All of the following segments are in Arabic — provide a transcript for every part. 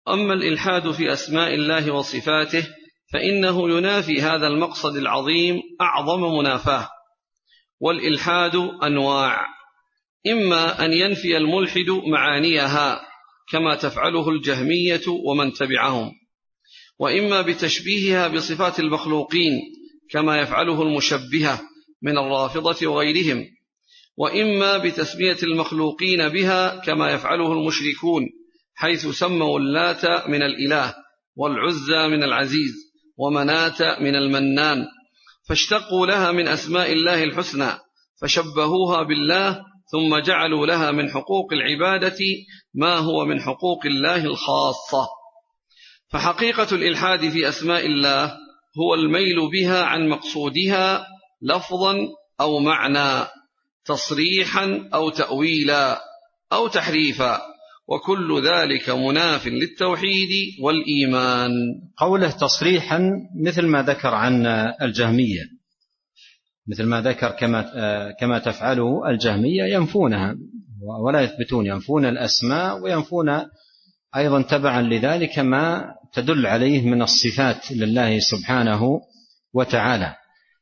أما الإلحاد في أسماء الله وصفاته فإنه ينافي هذا المقصد العظيم أعظم منافاة. والإلحاد أنواع: إما أن ينفي الملحد معانيها كما تفعله الجهمية ومن تبعهم، وإما بتشبيهها بصفات المخلوقين كما يفعله المشبهة من الرافضة وغيرهم، وإما بتسمية المخلوقين بها كما يفعله المشركون، حيث سموا اللات من الإله والعزى من العزيز ومناة من المنان، فاشتقوا لها من أسماء الله الحسنى فشبهوها بالله، ثم جعلوا لها من حقوق العبادة ما هو من حقوق الله الخاصة. فحقيقة الإلحاد في أسماء الله هو الميل بها عن مقصودها لفظا أو معنى، تصريحا أو تأويلا أو تحريفا، وكل ذلك مناف للتوحيد والإيمان. قوله تصريحا مثل ما ذكر عن الجهمية، مثل ما ذكر كما تفعله الجهمية، ينفونها ولا يثبتون، ينفون الأسماء وينفون أيضا تبعا لذلك ما تدل عليه من الصفات لله سبحانه وتعالى،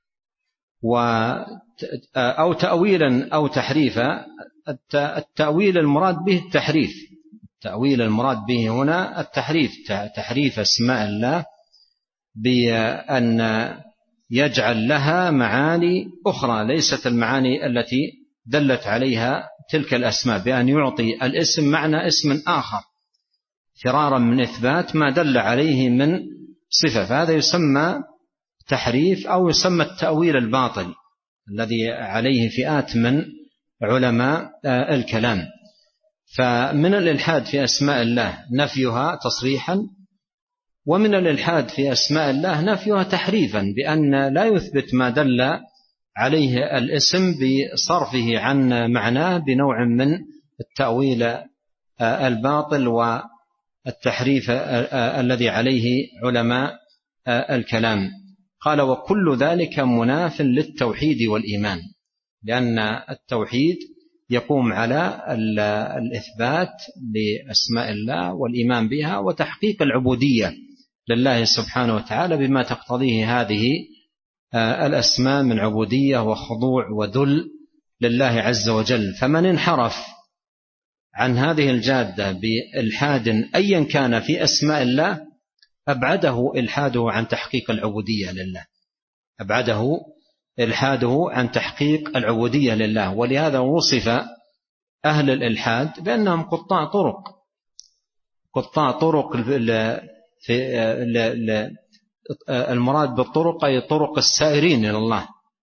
أو تأويلا أو تحريفا. التأويل المراد به التحريف، التأويل المراد به هنا التحريف، تحريف أسماء الله بأن يجعل لها معاني أخرى ليست المعاني التي دلت عليها تلك الأسماء، بأن يعطي الاسم معنى اسم آخر فرارا من إثبات ما دل عليه من صفة، فهذا يسمى تحريف أو يسمى التأويل الباطل الذي عليه فئات من علماء الكلام. فمن الإلحاد في أسماء الله نفيها تصريحا، ومن الإلحاد في أسماء الله نفيها تحريفا، بأن لا يثبت ما دل عليه الاسم بصرفه عن معناه بنوع من التأويل الباطل والتحريف الذي عليه علماء الكلام. قال: وكل ذلك مناف للتوحيد والإيمان، لأن التوحيد يقوم على الإثبات لأسماء الله والإيمان بها وتحقيق العبودية لله سبحانه وتعالى بما تقتضيه هذه الأسماء من عبودية وخضوع وذل لله عز وجل. فمن انحرف عن هذه الجادة بإلحاد أيا كان في أسماء الله أبعده إلحاده عن تحقيق العبودية لله، أبعده إلحاده عن تحقيق العبودية لله. ولهذا وصف أهل الإلحاد بأنهم قطاع طرق في المراد بالطرق أي طرق السائرين إلى الله.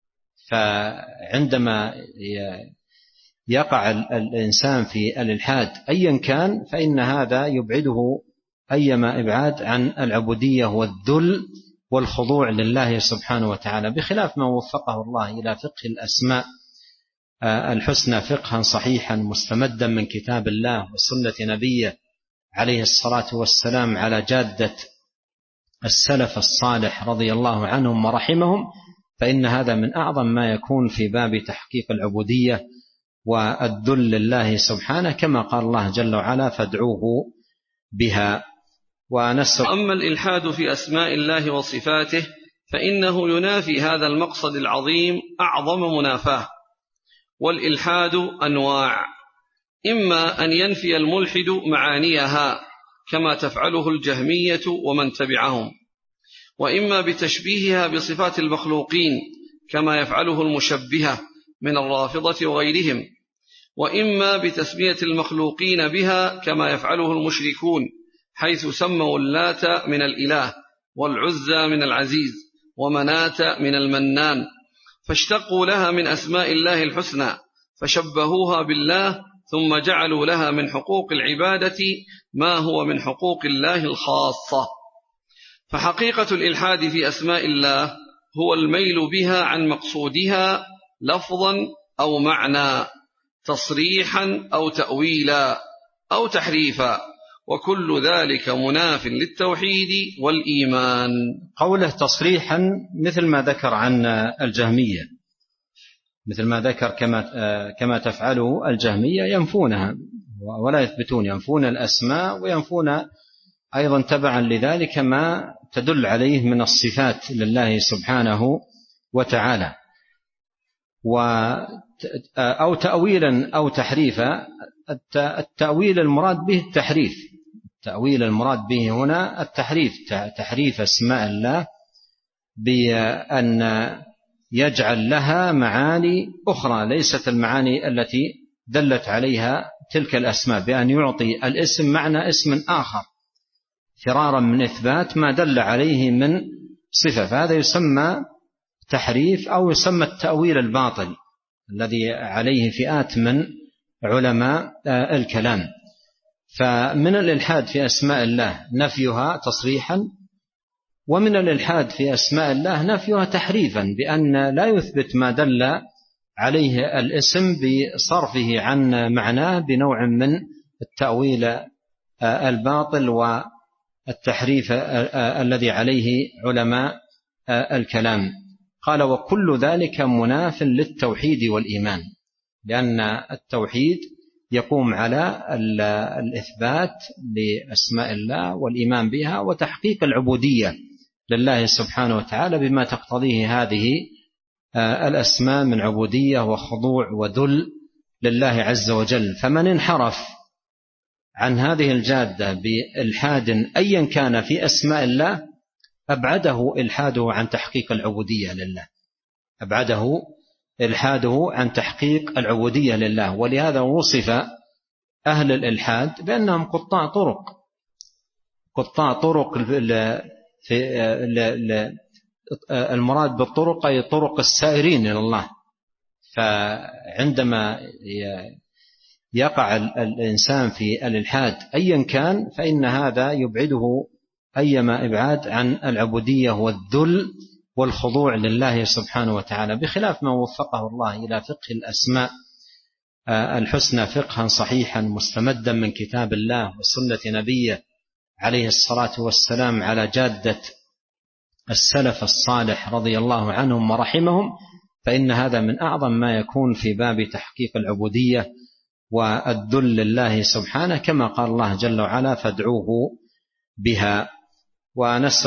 فعندما يقع الإنسان في الإلحاد أيا كان فإن هذا يبعده أيما إبعاد عن العبودية والذل والخضوع لله سبحانه وتعالى، بخلاف ما وفقه الله إلى فقه الأسماء الحسنى فقها صحيحا مستمدا من كتاب الله وسنة نبيه عليه الصلاة والسلام على جادة السلف الصالح رضي الله عنهم ورحمهم، فإن هذا من أعظم ما يكون في باب تحقيق العبودية والذل لله سبحانه، كما قال الله جل وعلا: فادعوه بها. أما الإلحاد في أسماء الله وصفاته فإنه ينافي هذا المقصد العظيم أعظم منافاة. والإلحاد أنواع: إما أن ينفي الملحد معانيها كما تفعله الجهمية ومن تبعهم، وإما بتشبيهها بصفات المخلوقين كما يفعله المشبهة من الرافضة وغيرهم، وإما بتسمية المخلوقين بها كما يفعله المشركون، حيث سموا اللات من الإله والعزى من العزيز ومناة من المنان، فاشتقوا لها من أسماء الله الحسنى فشبهوها بالله، ثم جعلوا لها من حقوق العبادة ما هو من حقوق الله الخاصة. فحقيقة الإلحاد في أسماء الله هو الميل بها عن مقصودها لفظا أو معنى، تصريحا أو تأويلا أو تحريفا، وكل ذلك مناف للتوحيد والإيمان. قوله تصريحا مثل ما ذكر عن الجهمية، مثل ما ذكر كما تفعله الجهمية، ينفونها ولا يثبتون، ينفون الأسماء وينفون أيضا تبعا لذلك ما تدل عليه من الصفات لله سبحانه وتعالى، أو تأويلا أو تحريفا. التأويل المراد به التحريف، التأويل المراد به هنا التحريف، تحريف أسماء الله بأن يجعل لها معاني أخرى ليست المعاني التي دلت عليها تلك الأسماء، بأن يعطي الاسم معنى اسم آخر فرارا من إثبات ما دل عليه من صفة، فهذا يسمى تحريف أو يسمى التأويل الباطل الذي عليه فئات من علماء الكلام. فمن الإلحاد في أسماء الله نفيها تصريحا، ومن الإلحاد في أسماء الله نفيها تحريفا، بأن لا يثبت ما دل عليه الاسم بصرفه عن معناه بنوع من التأويل الباطل والتحريف الذي عليه علماء الكلام. قال وكل ذلك مناف للتوحيد والإيمان، لأن التوحيد يقوم على الإثبات لأسماء الله والإيمان بها وتحقيق العبودية لله سبحانه وتعالى بما تقتضيه هذه الأسماء من عبودية وخضوع وذل لله عز وجل. فمن انحرف عن هذه الجادة بإلحاد أيا كان في أسماء الله أبعده إلحاده عن تحقيق العبودية لله، أبعده إلحاده عن تحقيق العبودية لله. ولهذا وصف أهل الإلحاد بأنهم قطاع طرق في المراد بالطرق أي طرق السائرين إلى الله. فعندما يقع الإنسان في الإلحاد أيا كان فإن هذا يبعده أيما إبعاد عن العبودية والذل والخضوع لله سبحانه وتعالى، بخلاف ما وفقه الله إلى فقه الأسماء الحسنى فقها صحيحا مستمدا من كتاب الله وسنة نبيه عليه الصلاة والسلام على جادة السلف الصالح رضي الله عنهم ورحمهم، فإن هذا من أعظم ما يكون في باب تحقيق العبودية والذل لله سبحانه، كما قال الله جل وعلا فادعوه بها. ونسأل